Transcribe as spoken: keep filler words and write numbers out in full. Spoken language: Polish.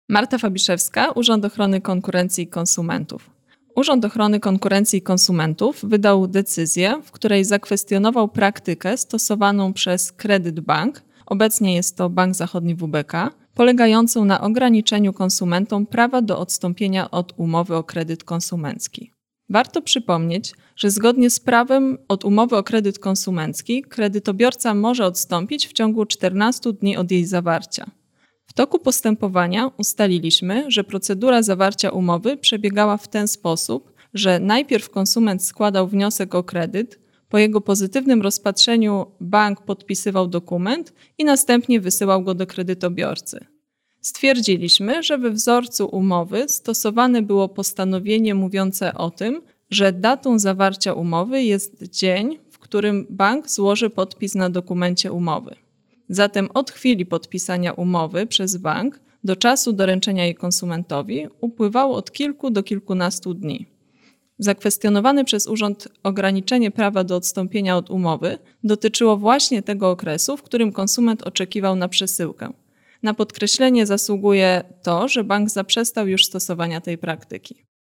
Marta Fabiszewska, Urząd Ochrony Konkurencji i Konsumentów. Urząd Ochrony Konkurencji i Konsumentów wydał decyzję, w której zakwestionował praktykę stosowaną przez Kredyt Bank, obecnie jest to Bank Zachodni W B K, polegającą na ograniczeniu konsumentom prawa do odstąpienia od umowy o kredyt konsumencki. Warto przypomnieć, że zgodnie z prawem od umowy o kredyt konsumencki kredytobiorca może odstąpić w ciągu czternastu dni od jej zawarcia. W toku postępowania ustaliliśmy, że procedura zawarcia umowy przebiegała w ten sposób, że najpierw konsument składał wniosek o kredyt, po jego pozytywnym rozpatrzeniu bank podpisywał dokument i następnie wysyłał go do kredytobiorcy. Stwierdziliśmy, że we wzorcu umowy stosowane było postanowienie mówiące o tym, że datą zawarcia umowy jest dzień, w którym bank złoży podpis na dokumencie umowy. Zatem od chwili podpisania umowy przez bank do czasu doręczenia jej konsumentowi upływało od kilku do kilkunastu dni. Zakwestionowane przez urząd ograniczenie prawa do odstąpienia od umowy dotyczyło właśnie tego okresu, w którym konsument oczekiwał na przesyłkę. Na podkreślenie zasługuje to, że bank zaprzestał już stosowania tej praktyki.